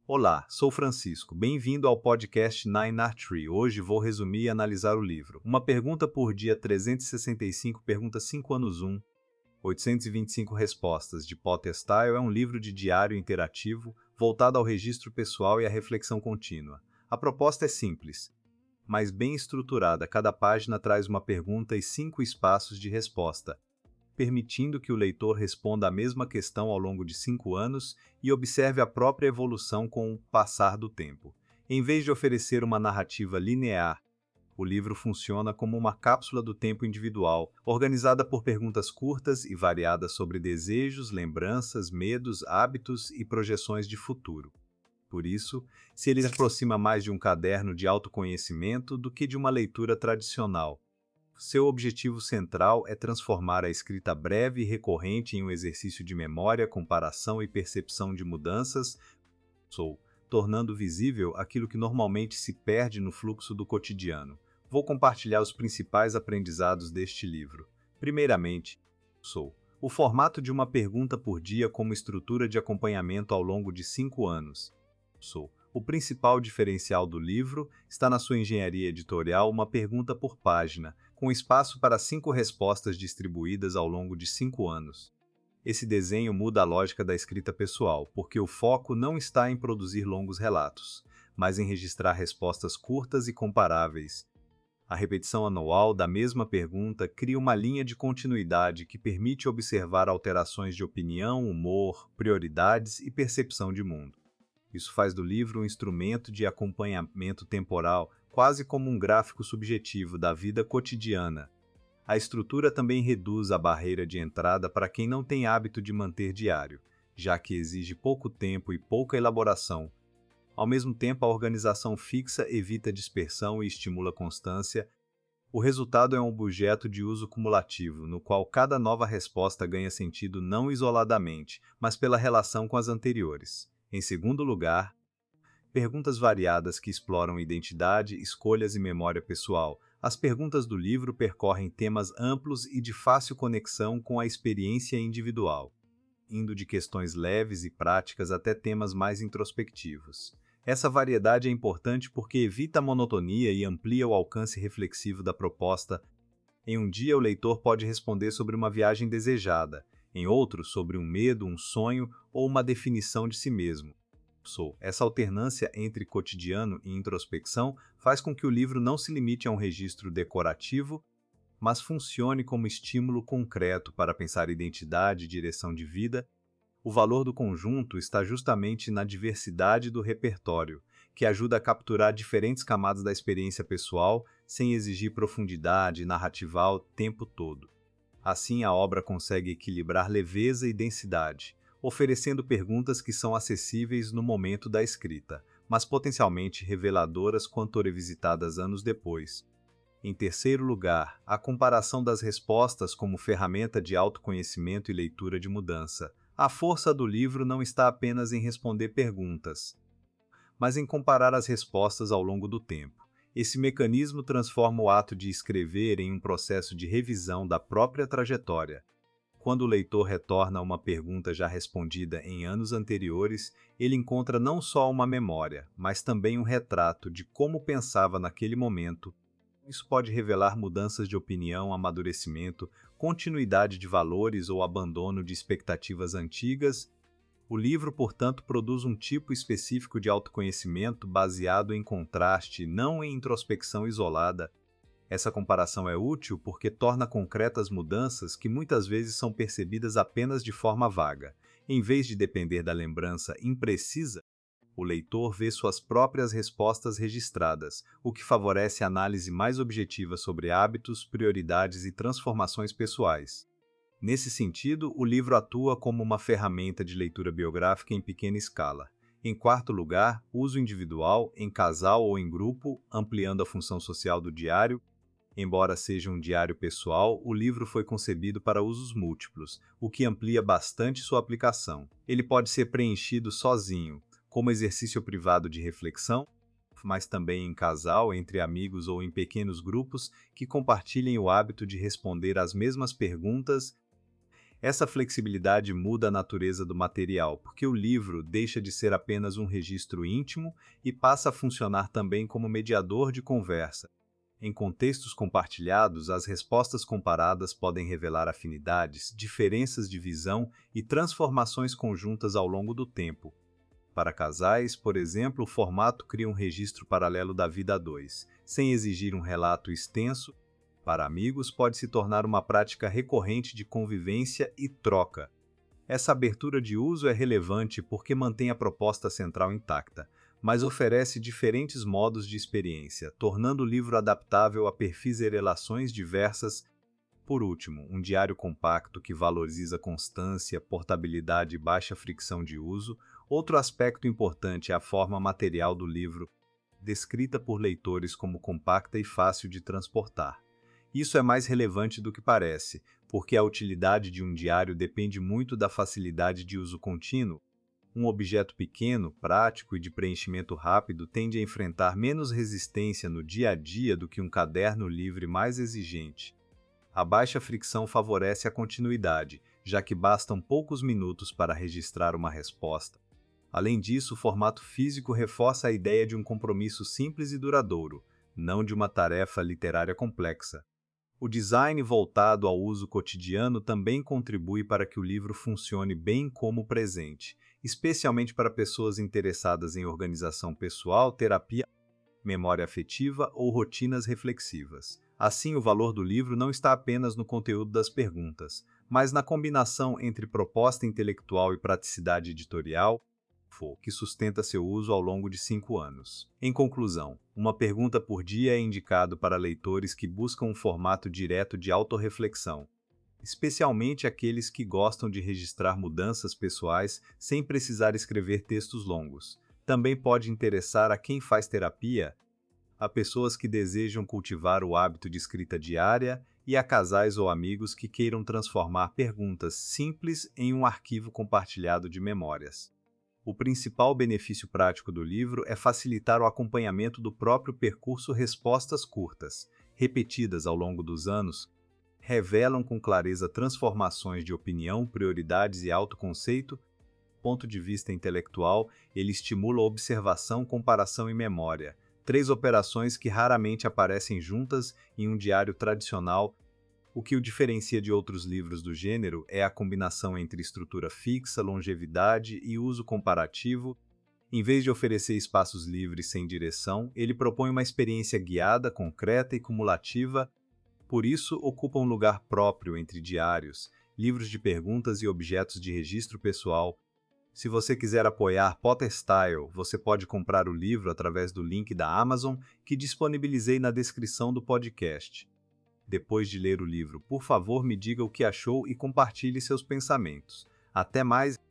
Olá, sou Francisco. Bem-vindo ao podcast Nine Art Tree. Hoje vou resumir e analisar o livro. Uma pergunta por dia 365, pergunta 5 anos 1, 825 respostas, de Potter Style é um livro de diário interativo voltado ao registro pessoal e à reflexão contínua. A proposta é simples, mas bem estruturada. Cada página traz uma pergunta e 5 espaços de resposta, permitindo que o leitor responda a mesma questão ao longo de 5 anos e observe a própria evolução com o passar do tempo. Em vez de oferecer uma narrativa linear, o livro funciona como uma cápsula do tempo individual, organizada por perguntas curtas e variadas sobre desejos, lembranças, medos, hábitos e projeções de futuro. Por isso, se ele se aproxima mais de um caderno de autoconhecimento do que de uma leitura tradicional. Seu objetivo central é transformar a escrita breve e recorrente em um exercício de memória, comparação e percepção de mudanças, tornando visível aquilo que normalmente se perde no fluxo do cotidiano. Vou compartilhar os principais aprendizados deste livro. Primeiramente, o formato de uma pergunta por dia como estrutura de acompanhamento ao longo de 5 anos. O principal diferencial do livro está na sua engenharia editorial, uma pergunta por página, com espaço para 5 respostas distribuídas ao longo de 5 anos. Esse desenho muda a lógica da escrita pessoal, porque o foco não está em produzir longos relatos, mas em registrar respostas curtas e comparáveis. A repetição anual da mesma pergunta cria uma linha de continuidade que permite observar alterações de opinião, humor, prioridades e percepção de mundo. Isso faz do livro um instrumento de acompanhamento temporal, quase como um gráfico subjetivo da vida cotidiana. A estrutura também reduz a barreira de entrada para quem não tem hábito de manter diário, já que exige pouco tempo e pouca elaboração. Ao mesmo tempo, a organização fixa evita dispersão e estimula constância. O resultado é um objeto de uso cumulativo, no qual cada nova resposta ganha sentido não isoladamente, mas pela relação com as anteriores. Em segundo lugar, perguntas variadas que exploram identidade, escolhas e memória pessoal. As perguntas do livro percorrem temas amplos e de fácil conexão com a experiência individual, indo de questões leves e práticas até temas mais introspectivos. Essa variedade é importante porque evita a monotonia e amplia o alcance reflexivo da proposta. Em um dia, o leitor pode responder sobre uma viagem desejada, em outro, sobre um medo, um sonho ou uma definição de si mesmo. Essa alternância entre cotidiano e introspecção faz com que o livro não se limite a um registro decorativo, mas funcione como estímulo concreto para pensar identidade e direção de vida. O valor do conjunto está justamente na diversidade do repertório, que ajuda a capturar diferentes camadas da experiência pessoal sem exigir profundidade narratival o tempo todo. Assim, a obra consegue equilibrar leveza e densidade, oferecendo perguntas que são acessíveis no momento da escrita, mas potencialmente reveladoras quando revisitadas anos depois. Em terceiro lugar, a comparação das respostas como ferramenta de autoconhecimento e leitura de mudança. A força do livro não está apenas em responder perguntas, mas em comparar as respostas ao longo do tempo. Esse mecanismo transforma o ato de escrever em um processo de revisão da própria trajetória. Quando o leitor retorna a uma pergunta já respondida em anos anteriores, ele encontra não só uma memória, mas também um retrato de como pensava naquele momento. Isso pode revelar mudanças de opinião, amadurecimento, continuidade de valores ou abandono de expectativas antigas. O livro, portanto, produz um tipo específico de autoconhecimento baseado em contraste, não em introspecção isolada. Essa comparação é útil porque torna concretas mudanças que muitas vezes são percebidas apenas de forma vaga. Em vez de depender da lembrança imprecisa, o leitor vê suas próprias respostas registradas, o que favorece a análise mais objetiva sobre hábitos, prioridades e transformações pessoais. Nesse sentido, o livro atua como uma ferramenta de leitura biográfica em pequena escala. Em quarto lugar, uso individual, em casal ou em grupo, ampliando a função social do diário. Embora seja um diário pessoal, o livro foi concebido para usos múltiplos, o que amplia bastante sua aplicação. Ele pode ser preenchido sozinho, como exercício privado de reflexão, mas também em casal, entre amigos ou em pequenos grupos que compartilhem o hábito de responder às mesmas perguntas. Essa flexibilidade muda a natureza do material, porque o livro deixa de ser apenas um registro íntimo e passa a funcionar também como mediador de conversa. Em contextos compartilhados, as respostas comparadas podem revelar afinidades, diferenças de visão e transformações conjuntas ao longo do tempo. Para casais, por exemplo, o formato cria um registro paralelo da vida a dois, sem exigir um relato extenso. Para amigos, pode se tornar uma prática recorrente de convivência e troca. Essa abertura de uso é relevante porque mantém a proposta central intacta, mas oferece diferentes modos de experiência, tornando o livro adaptável a perfis e relações diversas. Por último, um diário compacto que valoriza constância, portabilidade e baixa fricção de uso. Outro aspecto importante é a forma material do livro, descrita por leitores como compacta e fácil de transportar. Isso é mais relevante do que parece, porque a utilidade de um diário depende muito da facilidade de uso contínuo. Um objeto pequeno, prático e de preenchimento rápido tende a enfrentar menos resistência no dia a dia do que um caderno livre mais exigente. A baixa fricção favorece a continuidade, já que bastam poucos minutos para registrar uma resposta. Além disso, o formato físico reforça a ideia de um compromisso simples e duradouro, não de uma tarefa literária complexa. O design voltado ao uso cotidiano também contribui para que o livro funcione bem como presente, especialmente para pessoas interessadas em organização pessoal, terapia, memória afetiva ou rotinas reflexivas. Assim, o valor do livro não está apenas no conteúdo das perguntas, mas na combinação entre proposta intelectual e praticidade editorial, que sustenta seu uso ao longo de 5 anos. Em conclusão, uma pergunta por dia é indicado para leitores que buscam um formato direto de autorreflexão, especialmente aqueles que gostam de registrar mudanças pessoais sem precisar escrever textos longos. Também pode interessar a quem faz terapia, a pessoas que desejam cultivar o hábito de escrita diária e a casais ou amigos que queiram transformar perguntas simples em um arquivo compartilhado de memórias. O principal benefício prático do livro é facilitar o acompanhamento do próprio percurso. Respostas curtas, repetidas ao longo dos anos, revelam com clareza transformações de opinião, prioridades e autoconceito. Do ponto de vista intelectual, ele estimula a observação, comparação e memória, 3 operações que raramente aparecem juntas em um diário tradicional. O que o diferencia de outros livros do gênero é a combinação entre estrutura fixa, longevidade e uso comparativo. Em vez de oferecer espaços livres sem direção, ele propõe uma experiência guiada, concreta e cumulativa. Por isso, ocupa um lugar próprio entre diários, livros de perguntas e objetos de registro pessoal. Se você quiser apoiar Potterstyle, você pode comprar o livro através do link da Amazon que disponibilizei na descrição do podcast. Depois de ler o livro, por favor, me diga o que achou e compartilhe seus pensamentos. Até mais!